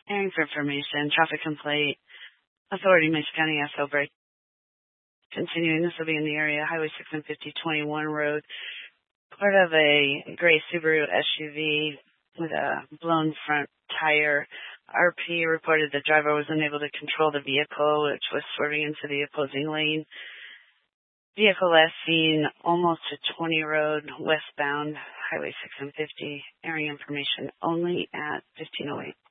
Hearing for information, traffic complaint, Authority, Mesa County SO break. Continuing, this will be in the area, Highway 6 and 5021 Road. Part of a gray Subaru SUV with a blown front tire. RP reported the driver was unable to control the vehicle, which was swerving into the opposing lane. Vehicle last seen almost to 20 Road, westbound, Highway 6 and 50. Airing information only at 1508.